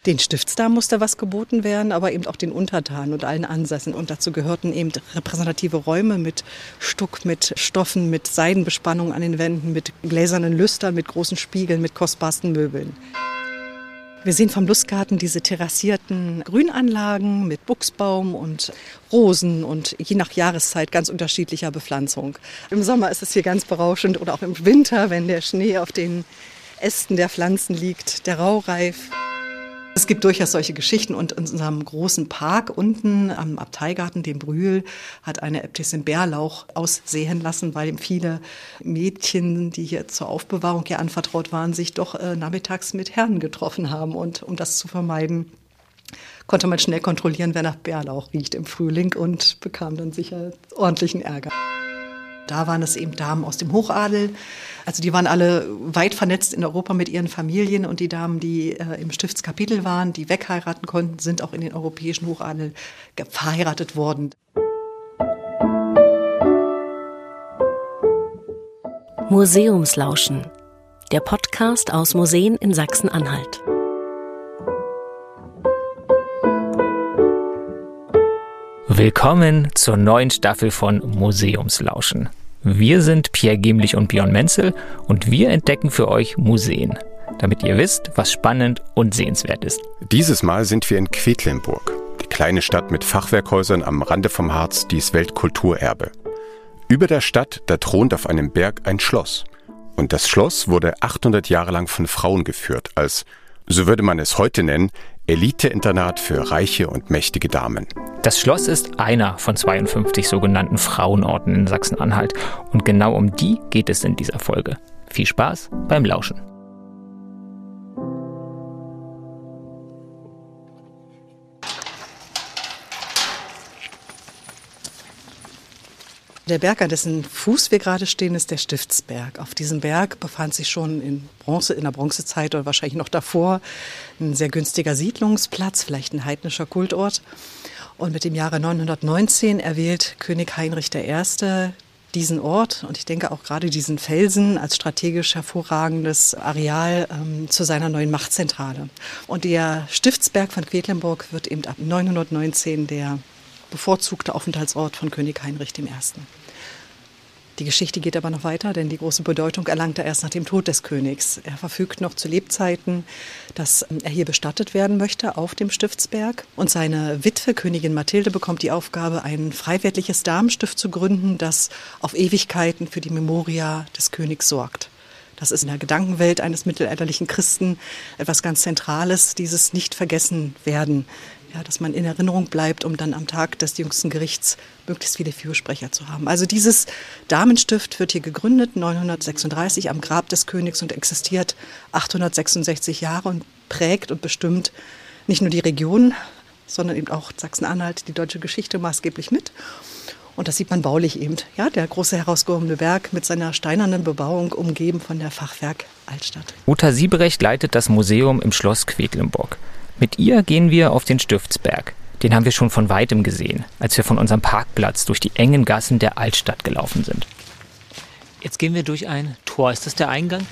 Den Stiftsdamen musste was geboten werden, aber eben auch den Untertanen und allen Ansässen. Und dazu gehörten eben repräsentative Räume mit Stuck, mit Stoffen, mit Seidenbespannung an den Wänden, mit gläsernen Lüstern, mit großen Spiegeln, mit kostbarsten Möbeln. Wir sehen vom Lustgarten diese terrassierten Grünanlagen mit Buchsbaum und Rosen und je nach Jahreszeit ganz unterschiedlicher Bepflanzung. Im Sommer ist es hier ganz berauschend oder auch im Winter, wenn der Schnee auf den Ästen der Pflanzen liegt, der Raureif. Es gibt durchaus solche Geschichten und in unserem großen Park unten am Abteigarten, dem Brühl, hat eine Äbtissin Bärlauch aussehen lassen, weil viele Mädchen, die hier zur Aufbewahrung hier anvertraut waren, sich doch nachmittags mit Herren getroffen haben. Und um das zu vermeiden, konnte man schnell kontrollieren, wer nach Bärlauch riecht im Frühling und bekam dann sicher ordentlichen Ärger. Da waren es eben Damen aus dem Hochadel. Also die waren alle weit vernetzt in Europa mit ihren Familien und die Damen, die im Stiftskapitel waren, die wegheiraten konnten, sind auch in den europäischen Hochadel verheiratet worden. Museumslauschen, der Podcast aus Museen in Sachsen-Anhalt. Willkommen zur neuen Staffel von Museumslauschen. Wir sind Pierre Gemlich und Björn Menzel und wir entdecken für euch Museen, damit ihr wisst, was spannend und sehenswert ist. Dieses Mal sind wir in Quedlinburg, die kleine Stadt mit Fachwerkhäusern am Rande vom Harz, die ist Weltkulturerbe. Über der Stadt, da thront auf einem Berg ein Schloss. Und das Schloss wurde 800 Jahre lang von Frauen geführt, als, so würde man es heute nennen, Elite-Internat für reiche und mächtige Damen. Das Schloss ist einer von 52 sogenannten Frauenorten in Sachsen-Anhalt und genau um die geht es in dieser Folge. Viel Spaß beim Lauschen. Der Berg, an dessen Fuß wir gerade stehen, ist der Stiftsberg. Auf diesem Berg befand sich schon in der Bronzezeit oder wahrscheinlich noch davor ein sehr günstiger Siedlungsplatz, vielleicht ein heidnischer Kultort. Und mit dem Jahre 919 erwählt König Heinrich I. diesen Ort und ich denke auch gerade diesen Felsen als strategisch hervorragendes Areal zu seiner neuen Machtzentrale. Und der Stiftsberg von Quedlinburg wird eben ab 919 der bevorzugte Aufenthaltsort von König Heinrich I. Die Geschichte geht aber noch weiter, denn die große Bedeutung erlangt er erst nach dem Tod des Königs. Er verfügt noch zu Lebzeiten, dass er hier bestattet werden möchte auf dem Stiftsberg. Und seine Witwe, Königin Mathilde, bekommt die Aufgabe, ein freiwilliges Damenstift zu gründen, das auf Ewigkeiten für die Memoria des Königs sorgt. Das ist in der Gedankenwelt eines mittelalterlichen Christen etwas ganz Zentrales, dieses Nicht-Vergessen-Werden. Ja, dass man in Erinnerung bleibt, um dann am Tag des jüngsten Gerichts möglichst viele Fürsprecher zu haben. Also dieses Damenstift wird hier gegründet, 936 am Grab des Königs und existiert 866 Jahre und prägt und bestimmt nicht nur die Region, sondern eben auch Sachsen-Anhalt, die deutsche Geschichte maßgeblich mit. Und das sieht man baulich eben. Ja, der große herausgehobene Berg mit seiner steinernen Bebauung, umgeben von der Fachwerk Altstadt. Uta Siebrecht leitet das Museum im Schloss Quedlinburg. Mit ihr gehen wir auf den Stiftsberg. Den haben wir schon von weitem gesehen, als wir von unserem Parkplatz durch die engen Gassen der Altstadt gelaufen sind. Jetzt gehen wir durch ein Tor. Ist das der Eingang?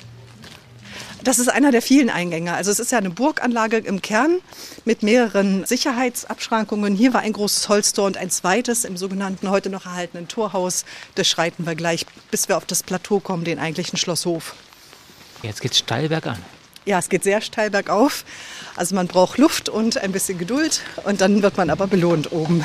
Das ist einer der vielen Eingänge. Also es ist ja eine Burganlage im Kern mit mehreren Sicherheitsabschrankungen. Hier war ein großes Holztor und ein zweites im sogenannten heute noch erhaltenen Torhaus. Das schreiten wir gleich, bis wir auf das Plateau kommen, den eigentlichen Schlosshof. Jetzt geht's steil bergan. Ja, es geht sehr steil bergauf. Also man braucht Luft und ein bisschen Geduld und dann wird man aber belohnt oben.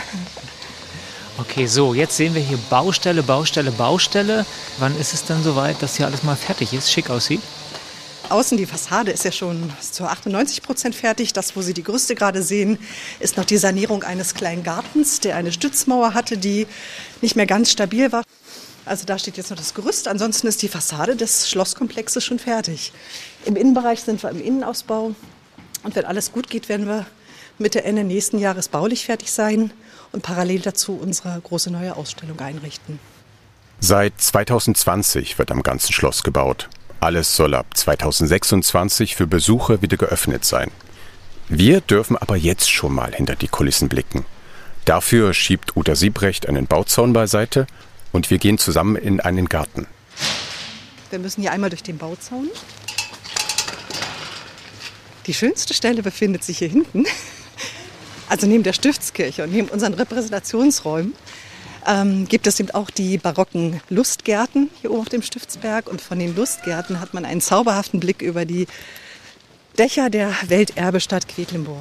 Okay, so, jetzt sehen wir hier Baustelle, Baustelle, Baustelle. Wann ist es dann soweit, dass hier alles mal fertig ist, schick aussieht? Außen die Fassade ist ja schon zu 98% fertig. Das, wo Sie die Gerüste gerade sehen, ist noch die Sanierung eines kleinen Gartens, der eine Stützmauer hatte, die nicht mehr ganz stabil war. Also da steht jetzt noch das Gerüst. Ansonsten ist die Fassade des Schlosskomplexes schon fertig. Im Innenbereich sind wir im Innenausbau. Und wenn alles gut geht, werden wir Mitte, Ende nächsten Jahres baulich fertig sein und parallel dazu unsere große neue Ausstellung einrichten. Seit 2020 wird am ganzen Schloss gebaut. Alles soll ab 2026 für Besucher wieder geöffnet sein. Wir dürfen aber jetzt schon mal hinter die Kulissen blicken. Dafür schiebt Uta Siebrecht einen Bauzaun beiseite und wir gehen zusammen in einen Garten. Wir müssen hier einmal durch den Bauzaun. Die schönste Stelle befindet sich hier hinten, also neben der Stiftskirche und neben unseren Repräsentationsräumen. Gibt es eben auch die barocken Lustgärten hier oben auf dem Stiftsberg. Und von den Lustgärten hat man einen zauberhaften Blick über die Dächer der Welterbestadt Quedlinburg.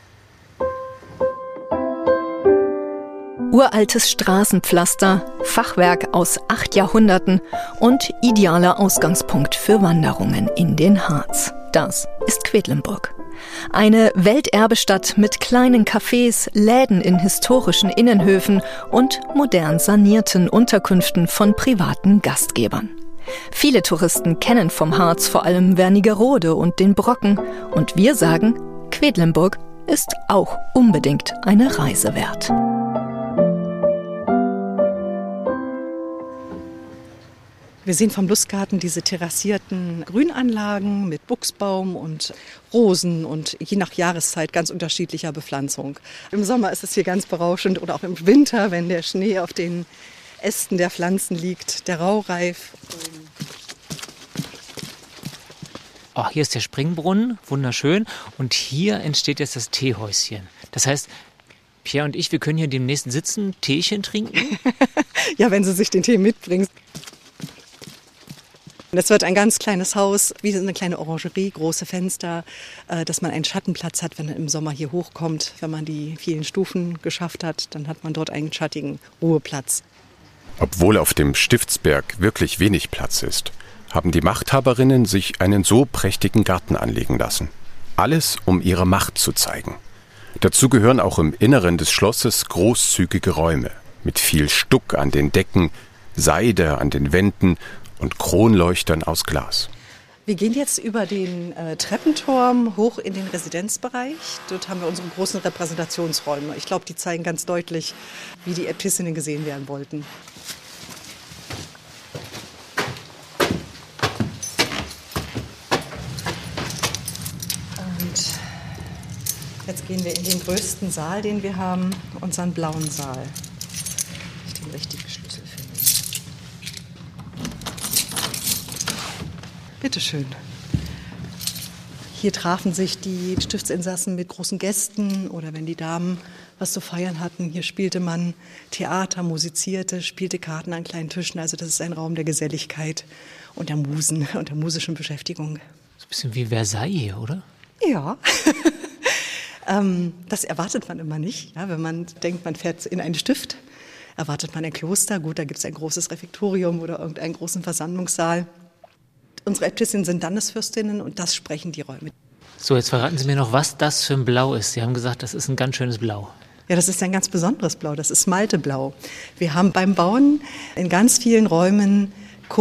Uraltes Straßenpflaster, Fachwerk aus 8 Jahrhunderten und idealer Ausgangspunkt für Wanderungen in den Harz. Das ist Quedlinburg. Eine Welterbestadt mit kleinen Cafés, Läden in historischen Innenhöfen und modern sanierten Unterkünften von privaten Gastgebern. Viele Touristen kennen vom Harz vor allem Wernigerode und den Brocken. Und wir sagen, Quedlinburg ist auch unbedingt eine Reise wert. Wir sehen vom Lustgarten diese terrassierten Grünanlagen mit Buchsbaum und Rosen und je nach Jahreszeit ganz unterschiedlicher Bepflanzung. Im Sommer ist es hier ganz berauschend oder auch im Winter, wenn der Schnee auf den Ästen der Pflanzen liegt, der Raureif. Oh, hier ist der Springbrunnen, wunderschön. Und hier entsteht jetzt das Teehäuschen. Das heißt, Pierre und ich, wir können hier demnächst sitzen, Teechen trinken. Ja, wenn Sie sich den Tee mitbringen. Das wird ein ganz kleines Haus, wie eine kleine Orangerie, große Fenster, dass man einen Schattenplatz hat, wenn man im Sommer hier hochkommt. Wenn man die vielen Stufen geschafft hat, dann hat man dort einen schattigen Ruheplatz. Obwohl auf dem Stiftsberg wirklich wenig Platz ist, haben die Machthaberinnen sich einen so prächtigen Garten anlegen lassen. Alles, um ihre Macht zu zeigen. Dazu gehören auch im Inneren des Schlosses großzügige Räume mit viel Stuck an den Decken, Seide an den Wänden und Kronleuchtern aus Glas. Wir gehen jetzt über den Treppenturm hoch in den Residenzbereich. Dort haben wir unsere großen Repräsentationsräume. Ich glaube, die zeigen ganz deutlich, wie die Äbtissinnen gesehen werden wollten. Und jetzt gehen wir in den größten Saal, den wir haben, unseren blauen Saal. Ich den richtigen Schlüssel finde. Bitte schön. Hier trafen sich die Stiftsinsassen mit großen Gästen oder wenn die Damen was zu feiern hatten. Hier spielte man Theater, musizierte, spielte Karten an kleinen Tischen. Also das ist ein Raum der Geselligkeit und der Musen und der musischen Beschäftigung. So ein bisschen wie Versailles hier, oder? Ja. Das erwartet man immer nicht. Ja, wenn man denkt, man fährt in einen Stift, erwartet man ein Kloster. Gut, da gibt es ein großes Refektorium oder irgendeinen großen Versammlungssaal. Unsere Äbtissinnen sind Landesfürstinnen und das sprechen die Räume. So, jetzt verraten Sie mir noch, was das für ein Blau ist. Sie haben gesagt, das ist ein ganz schönes Blau. Ja, das ist ein ganz besonderes Blau, das ist Smalteblau. Wir haben beim Bauen in ganz vielen Räumen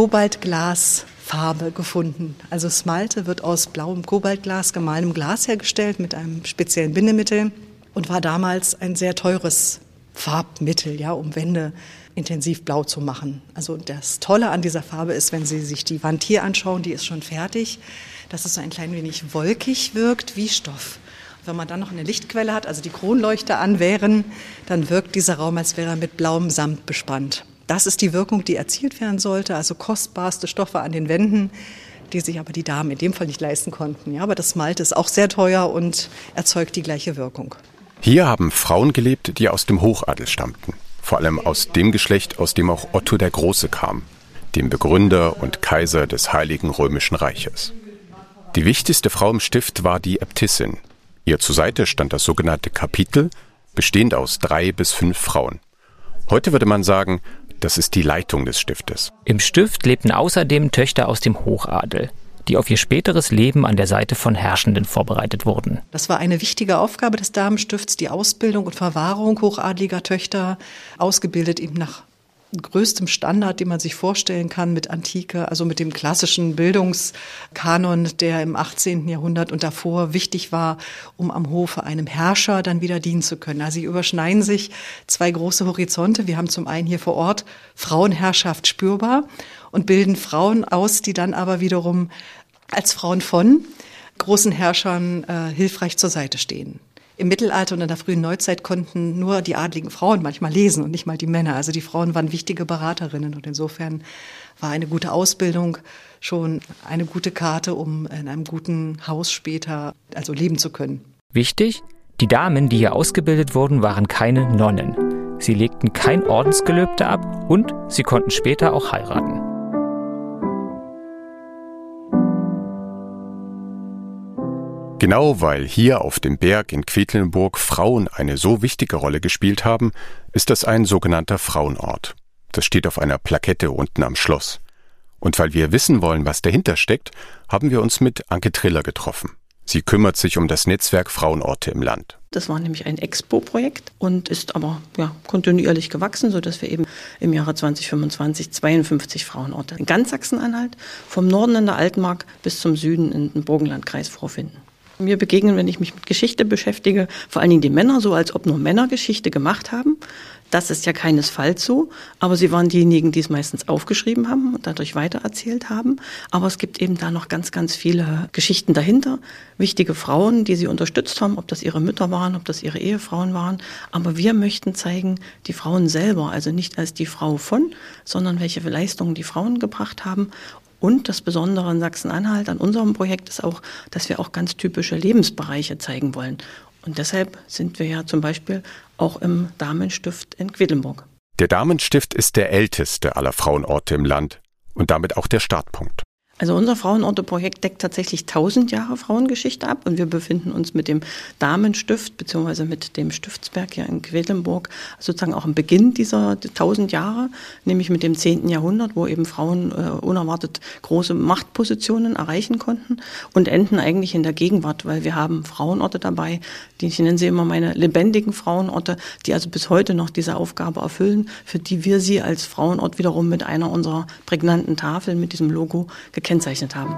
Kobaltglasfarbe gefunden. Also Smalte wird aus blauem Kobaltglas, gemahlenem Glas hergestellt mit einem speziellen Bindemittel und war damals ein sehr teures Farbmittel, ja, um Wände intensiv blau zu machen. Also das Tolle an dieser Farbe ist, wenn Sie sich die Wand hier anschauen, die ist schon fertig, dass es so ein klein wenig wolkig wirkt wie Stoff. Und wenn man dann noch eine Lichtquelle hat, also die Kronleuchter an wären, dann wirkt dieser Raum, als wäre er mit blauem Samt bespannt. Das ist die Wirkung, die erzielt werden sollte, also kostbarste Stoffe an den Wänden, die sich aber die Damen in dem Fall nicht leisten konnten. Ja, aber das Smalte ist auch sehr teuer und erzeugt die gleiche Wirkung. Hier haben Frauen gelebt, die aus dem Hochadel stammten. Vor allem aus dem Geschlecht, aus dem auch Otto der Große kam, dem Begründer und Kaiser des Heiligen Römischen Reiches. Die wichtigste Frau im Stift war die Äbtissin. Ihr zur Seite stand das sogenannte Kapitel, bestehend aus 3 bis 5 Frauen. Heute würde man sagen, das ist die Leitung des Stiftes. Im Stift lebten außerdem Töchter aus dem Hochadel, die auf ihr späteres Leben an der Seite von Herrschenden vorbereitet wurden. Das war eine wichtige Aufgabe des Damenstifts, die Ausbildung und Verwahrung hochadliger Töchter, ausgebildet eben nach größtem Standard, den man sich vorstellen kann mit Antike, also mit dem klassischen Bildungskanon, der im 18. Jahrhundert und davor wichtig war, um am Hofe einem Herrscher dann wieder dienen zu können. Also hier überschneiden sich 2 große Horizonte. Wir haben zum einen hier vor Ort Frauenherrschaft spürbar und bilden Frauen aus, die dann aber wiederum als Frauen von großen Herrschern hilfreich zur Seite stehen. Im Mittelalter und in der frühen Neuzeit konnten nur die adligen Frauen manchmal lesen und nicht mal die Männer. Also die Frauen waren wichtige Beraterinnen und insofern war eine gute Ausbildung schon eine gute Karte, um in einem guten Haus später also leben zu können. Wichtig, die Damen, die hier ausgebildet wurden, waren keine Nonnen. Sie legten kein Ordensgelübde ab und sie konnten später auch heiraten. Genau weil hier auf dem Berg in Quedlinburg Frauen eine so wichtige Rolle gespielt haben, ist das ein sogenannter Frauenort. Das steht auf einer Plakette unten am Schloss. Und weil wir wissen wollen, was dahinter steckt, haben wir uns mit Anke Triller getroffen. Sie kümmert sich um das Netzwerk Frauenorte im Land. Das war nämlich ein Expo-Projekt und ist aber kontinuierlich gewachsen, sodass wir eben im Jahre 2025 52 Frauenorte in ganz Sachsen-Anhalt, vom Norden in der Altmark bis zum Süden in den Burgenlandkreis vorfinden. Mir begegnen, wenn ich mich mit Geschichte beschäftige, vor allen Dingen die Männer, so als ob nur Männer Geschichte gemacht haben. Das ist ja keinesfalls so, aber sie waren diejenigen, die es meistens aufgeschrieben haben und dadurch weitererzählt haben. Aber es gibt eben da noch ganz, ganz viele Geschichten dahinter. Wichtige Frauen, die sie unterstützt haben, ob das ihre Mütter waren, ob das ihre Ehefrauen waren. Aber wir möchten zeigen, die Frauen selber, also nicht als die Frau von, sondern welche Leistungen die Frauen gebracht haben. Und das Besondere in Sachsen-Anhalt an unserem Projekt ist auch, dass wir auch ganz typische Lebensbereiche zeigen wollen. Und deshalb sind wir ja zum Beispiel auch im Damenstift in Quedlinburg. Der Damenstift ist der älteste aller Frauenorte im Land und damit auch der Startpunkt. Also unser Frauenorte-Projekt deckt tatsächlich 1000 Jahre Frauengeschichte ab und wir befinden uns mit dem Damenstift bzw. mit dem Stiftsberg hier in Quedlinburg sozusagen auch am Beginn dieser 1000 Jahre, nämlich mit dem 10. Jahrhundert, wo eben Frauen unerwartet große Machtpositionen erreichen konnten und enden eigentlich in der Gegenwart, weil wir haben Frauenorte dabei, ich nenne sie immer meine lebendigen Frauenorte, die also bis heute noch diese Aufgabe erfüllen, für die wir sie als Frauenort wiederum mit einer unserer prägnanten Tafeln mit diesem Logo gekennzeichnet haben.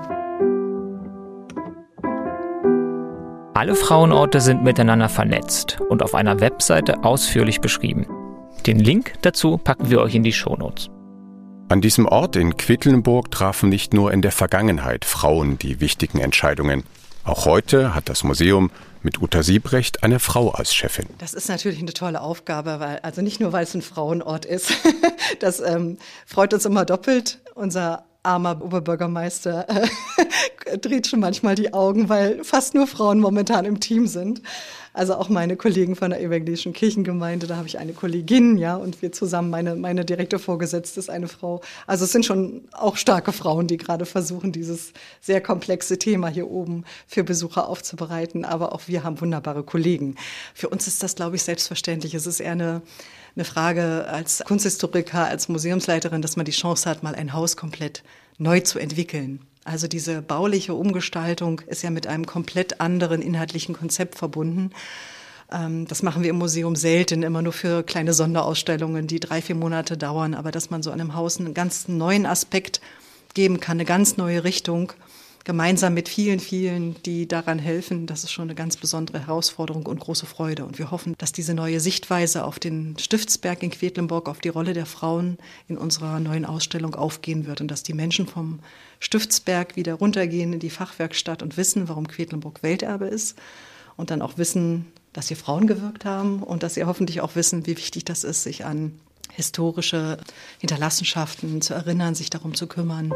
Alle Frauenorte sind miteinander vernetzt und auf einer Webseite ausführlich beschrieben. Den Link dazu packen wir euch in die Shownotes. An diesem Ort in Quedlinburg trafen nicht nur in der Vergangenheit Frauen die wichtigen Entscheidungen. Auch heute hat das Museum mit Uta Siebrecht eine Frau als Chefin. Das ist natürlich eine tolle Aufgabe, also nicht nur, weil es ein Frauenort ist. Das freut uns immer doppelt. Unser armer Oberbürgermeister dreht schon manchmal die Augen, weil fast nur Frauen momentan im Team sind. Also auch meine Kollegen von der evangelischen Kirchengemeinde, da habe ich eine Kollegin, ja, und wir zusammen, meine direkte Vorgesetzte ist eine Frau. Also es sind schon auch starke Frauen, die gerade versuchen, dieses sehr komplexe Thema hier oben für Besucher aufzubereiten. Aber auch wir haben wunderbare Kollegen. Für uns ist das, glaube ich, selbstverständlich. Es ist eher eine Frage als Kunsthistoriker, als Museumsleiterin, dass man die Chance hat, mal ein Haus komplett neu zu entwickeln. Also diese bauliche Umgestaltung ist ja mit einem komplett anderen inhaltlichen Konzept verbunden. Das machen wir im Museum selten, immer nur für kleine Sonderausstellungen, die 3-4 Monate dauern. Aber dass man so einem Haus einen ganz neuen Aspekt geben kann, eine ganz neue Richtung, gemeinsam mit vielen, vielen, die daran helfen, das ist schon eine ganz besondere Herausforderung und große Freude. Und wir hoffen, dass diese neue Sichtweise auf den Stiftsberg in Quedlinburg, auf die Rolle der Frauen in unserer neuen Ausstellung aufgehen wird und dass die Menschen vom Stiftsberg wieder runtergehen in die Fachwerkstatt und wissen, warum Quedlinburg Welterbe ist und dann auch wissen, dass hier Frauen gewirkt haben und dass sie hoffentlich auch wissen, wie wichtig das ist, sich an historische Hinterlassenschaften zu erinnern, sich darum zu kümmern.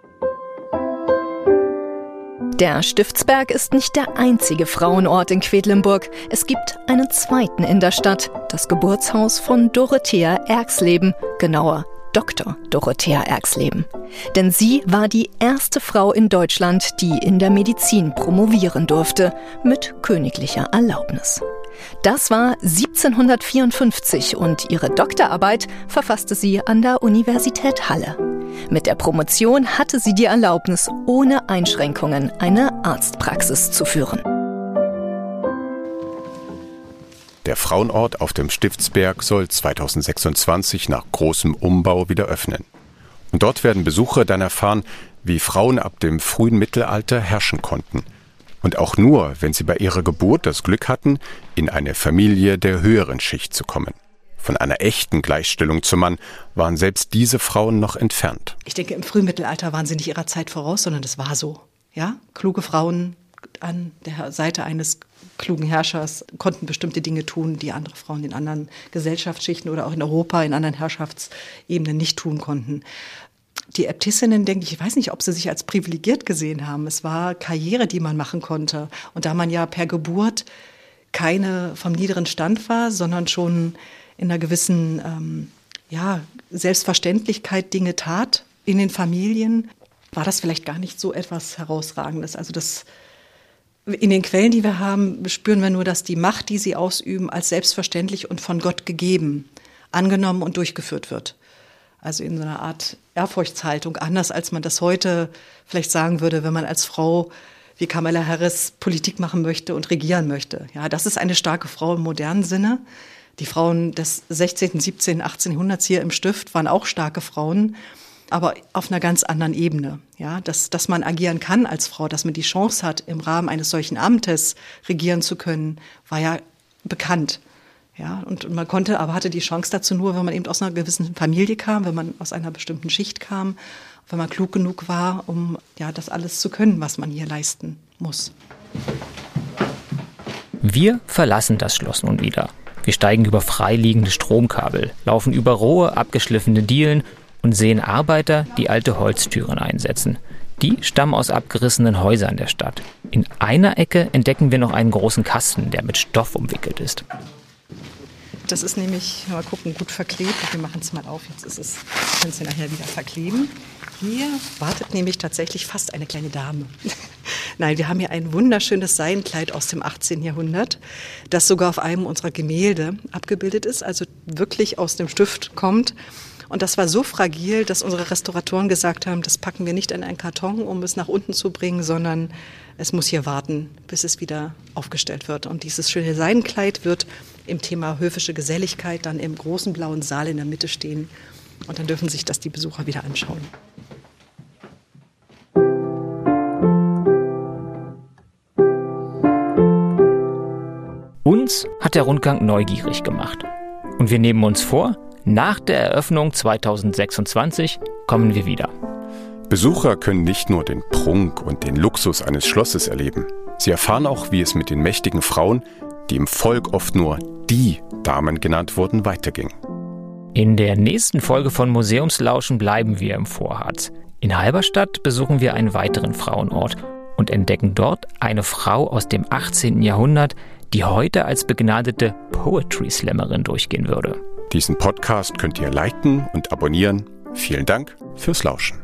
Der Stiftsberg ist nicht der einzige Frauenort in Quedlinburg. Es gibt einen zweiten in der Stadt, das Geburtshaus von Dorothea Erxleben, genauer Dr. Dorothea Erxleben. Denn sie war die erste Frau in Deutschland, die in der Medizin promovieren durfte, mit königlicher Erlaubnis. Das war 1754 und ihre Doktorarbeit verfasste sie an der Universität Halle. Mit der Promotion hatte sie die Erlaubnis, ohne Einschränkungen eine Arztpraxis zu führen. Der Frauenort auf dem Stiftsberg soll 2026 nach großem Umbau wieder öffnen. Und dort werden Besucher dann erfahren, wie Frauen ab dem frühen Mittelalter herrschen konnten. Und auch nur, wenn sie bei ihrer Geburt das Glück hatten, in eine Familie der höheren Schicht zu kommen. Von einer echten Gleichstellung zum Mann waren selbst diese Frauen noch entfernt. Ich denke, im Frühmittelalter waren sie nicht ihrer Zeit voraus, sondern das war so. Ja? Kluge Frauen an der Seite eines klugen Herrschers konnten bestimmte Dinge tun, die andere Frauen in anderen Gesellschaftsschichten oder auch in Europa in anderen Herrschaftsebenen nicht tun konnten. Die Äbtissinnen, denke ich weiß nicht, ob sie sich als privilegiert gesehen haben. Es war Karriere, die man machen konnte. Und da man ja per Geburt keine vom niederen Stand war, sondern schon in einer gewissen Selbstverständlichkeit Dinge tat in den Familien, war das vielleicht gar nicht so etwas Herausragendes. Also in den Quellen, die wir haben, spüren wir nur, dass die Macht, die sie ausüben, als selbstverständlich und von Gott gegeben, angenommen und durchgeführt wird. Also in so einer Art Ehrfurchtshaltung, anders als man das heute vielleicht sagen würde, wenn man als Frau wie Kamala Harris Politik machen möchte und regieren möchte. Ja, das ist eine starke Frau im modernen Sinne. Die Frauen des 16., 17., 18. Jahrhunderts hier im Stift waren auch starke Frauen, aber auf einer ganz anderen Ebene. Ja, dass man agieren kann als Frau, dass man die Chance hat, im Rahmen eines solchen Amtes regieren zu können, war ja bekannt. Ja, und man hatte die Chance dazu nur, wenn man eben aus einer gewissen Familie kam, wenn man aus einer bestimmten Schicht kam, wenn man klug genug war, um das alles zu können, was man hier leisten muss. Wir verlassen das Schloss nun wieder. Wir steigen über freiliegende Stromkabel, laufen über rohe, abgeschliffene Dielen und sehen Arbeiter, die alte Holztüren einsetzen. Die stammen aus abgerissenen Häusern der Stadt. In einer Ecke entdecken wir noch einen großen Kasten, der mit Stoff umwickelt ist. Das ist nämlich, mal gucken, gut verklebt. Wir machen es mal auf, jetzt ist es, können Sie nachher wieder verkleben. Hier wartet nämlich tatsächlich fast eine kleine Dame. Nein, wir haben hier ein wunderschönes Seidenkleid aus dem 18. Jahrhundert, das sogar auf einem unserer Gemälde abgebildet ist, also wirklich aus dem Stift kommt. Und das war so fragil, dass unsere Restauratoren gesagt haben, das packen wir nicht in einen Karton, um es nach unten zu bringen, sondern es muss hier warten, bis es wieder aufgestellt wird. Und dieses schöne Seidenkleid wird im Thema höfische Geselligkeit dann im großen blauen Saal in der Mitte stehen. Und dann dürfen sich das die Besucher wieder anschauen. Uns hat der Rundgang neugierig gemacht. Und wir nehmen uns vor, nach der Eröffnung 2026 kommen wir wieder. Besucher können nicht nur den Prunk und den Luxus eines Schlosses erleben. Sie erfahren auch, wie es mit den mächtigen Frauen, die im Volk oft nur die Damen genannt wurden, weiterging. In der nächsten Folge von Museumslauschen bleiben wir im Vorharz. In Halberstadt besuchen wir einen weiteren Frauenort und entdecken dort eine Frau aus dem 18. Jahrhundert, die heute als begnadete Poetry-Slammerin durchgehen würde. Diesen Podcast könnt ihr liken und abonnieren. Vielen Dank fürs Lauschen.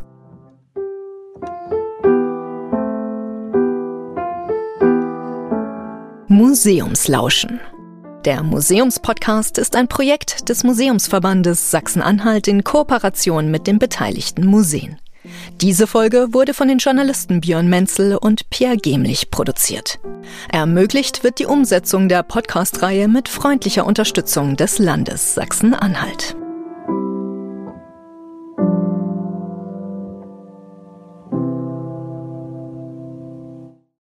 Museumslauschen. Der Museumspodcast ist ein Projekt des Museumsverbandes Sachsen-Anhalt in Kooperation mit den beteiligten Museen. Diese Folge wurde von den Journalisten Björn Menzel und Pierre Gemlich produziert. Ermöglicht wird die Umsetzung der Podcast-Reihe mit freundlicher Unterstützung des Landes Sachsen-Anhalt.